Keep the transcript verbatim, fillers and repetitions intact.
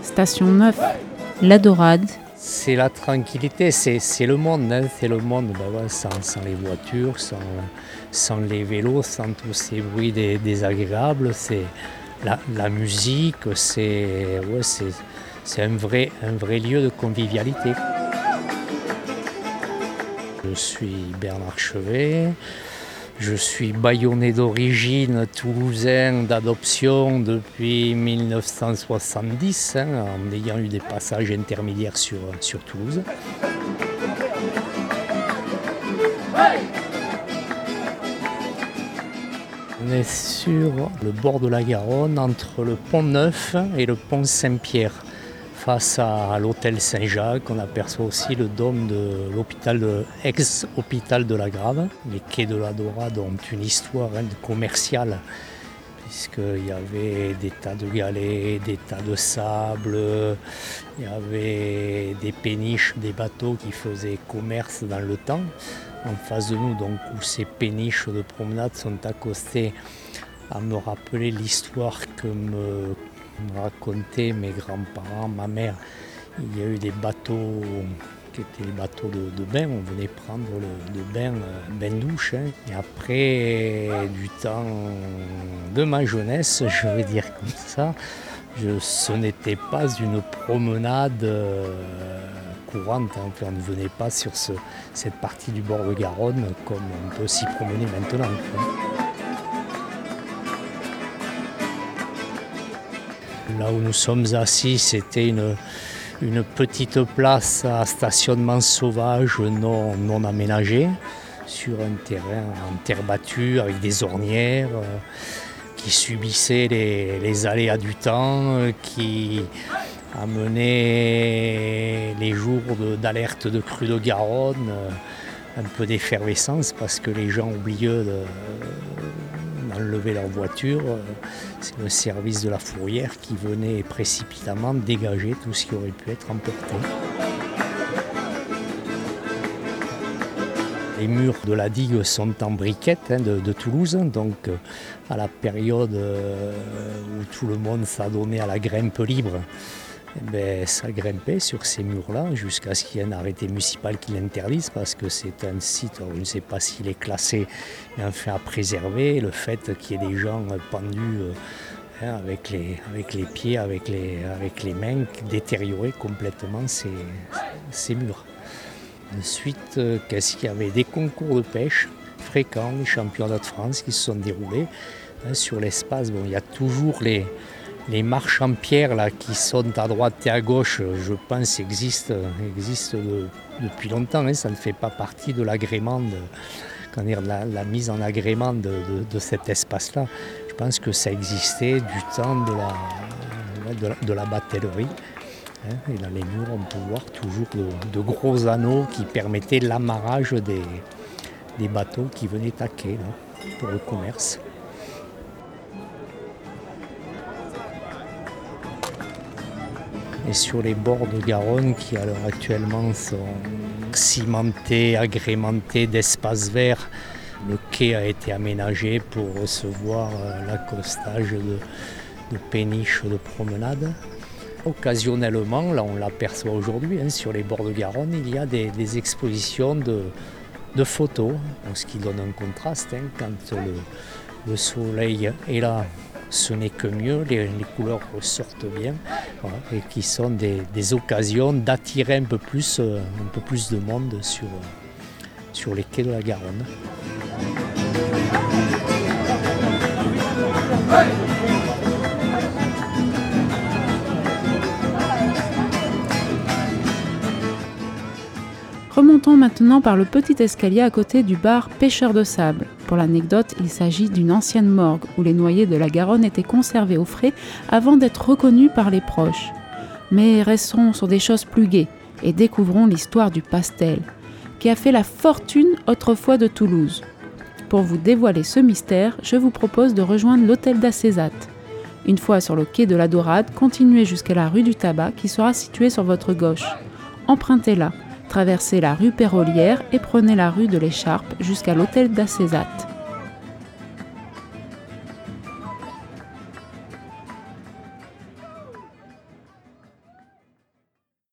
Station neuf, La Dorade. C'est la tranquillité, c'est, c'est le monde, hein, c'est le monde ben ouais, sans, sans les voitures, sans, sans les vélos, sans tous ces bruits dé, désagréables. C'est la, la musique, c'est, ouais, c'est, c'est un, vrai, un vrai lieu de convivialité. Je suis Bernard Chevet, je suis bayonnais d'origine, toulousain d'adoption depuis mille neuf cent soixante-dix, hein, en ayant eu des passages intermédiaires sur, sur Toulouse. On est sur le bord de la Garonne, entre le pont Neuf et le pont Saint-Pierre. Face à l'hôtel Saint-Jacques, on aperçoit aussi le dôme de l'hôpital de, ex-hôpital de la Grave. Les quais de la Dorade ont une histoire hein, commerciale, puisqu'il y avait des tas de galets, des tas de sable, il y avait des péniches, des bateaux qui faisaient commerce dans le temps. En face de nous, donc, où ces péniches de promenade sont accostées, à me rappeler l'histoire que me me racontaient mes grands-parents, ma mère. Il y a eu des bateaux qui étaient des bateaux de, de bain, on venait prendre le, le bain, bain-douche. Hein. Et après, du temps de ma jeunesse, je vais dire comme ça, je, ce n'était pas une promenade euh, courante. Hein. Enfin, on ne venait pas sur ce, cette partie du bord de Garonne comme on peut s'y promener maintenant. Quoi. Là où nous sommes assis, c'était une, une petite place à stationnement sauvage non, non aménagé, sur un terrain en terre battue avec des ornières euh, qui subissaient les, les aléas du temps, euh, qui amenaient les jours de, d'alerte de crue de Garonne, euh, un peu d'effervescence parce que les gens oublieux de, enlever leur voiture, c'est le service de la fourrière qui venait précipitamment dégager tout ce qui aurait pu être emporté. Les murs de la digue sont en briquettes hein, de, de Toulouse, donc à la période où tout le monde s'adonnait à la grimpe libre, eh bien, ça grimpait sur ces murs-là jusqu'à ce qu'il y ait un arrêté municipal qui l'interdise parce que c'est un site, je ne sais pas s'il est classé, mais enfin à préserver. Le fait qu'il y ait des gens pendus euh, hein, avec, les, avec les pieds, avec les, avec les mains, détériorer complètement ces, ces murs. Ensuite, euh, qu'est-ce qu'il y avait? Des concours de pêche fréquents, les championnats de France qui se sont déroulés hein, sur l'espace. Bon, il y a toujours les... Les marches en pierre là, qui sont à droite et à gauche, je pense, existent, existent de, depuis longtemps. Hein. Ça ne fait pas partie de l'agrément, de, quand dire, la, la mise en agrément de, de, de cet espace-là. Je pense que ça existait du temps de la, de la, de la batellerie. Hein. Et dans les murs, on peut voir toujours de, de gros anneaux qui permettaient l'amarrage des, des bateaux qui venaient à quai là, pour le commerce. Et sur les bords de Garonne qui à l'heure actuellement sont cimentés, agrémentés d'espaces verts, le quai a été aménagé pour recevoir l'accostage de, de péniches de promenade. Occasionnellement, là on l'aperçoit aujourd'hui, hein, sur les bords de Garonne, il y a des, des expositions de, de photos, ce qui donne un contraste hein, quand le, le soleil est là. Ce n'est que mieux, les, les couleurs ressortent bien voilà, et qui sont des, des occasions d'attirer un peu plus, euh, un peu plus de monde sur, euh, sur les quais de la Garonne. Remontons maintenant par le petit escalier à côté du bar Pêcheur de Sable. Pour l'anecdote, il s'agit d'une ancienne morgue où les noyés de la Garonne étaient conservés au frais avant d'être reconnus par les proches. Mais restons sur des choses plus gaies et découvrons l'histoire du pastel, qui a fait la fortune autrefois de Toulouse. Pour vous dévoiler ce mystère, je vous propose de rejoindre l'hôtel d'Acézat. Une fois sur le quai de la Dorade, continuez jusqu'à la rue du Tabac qui sera située sur votre gauche. Empruntez-la. Traversez la rue Pérolière et prenez la rue de l'Écharpe jusqu'à l'hôtel d'Acézat.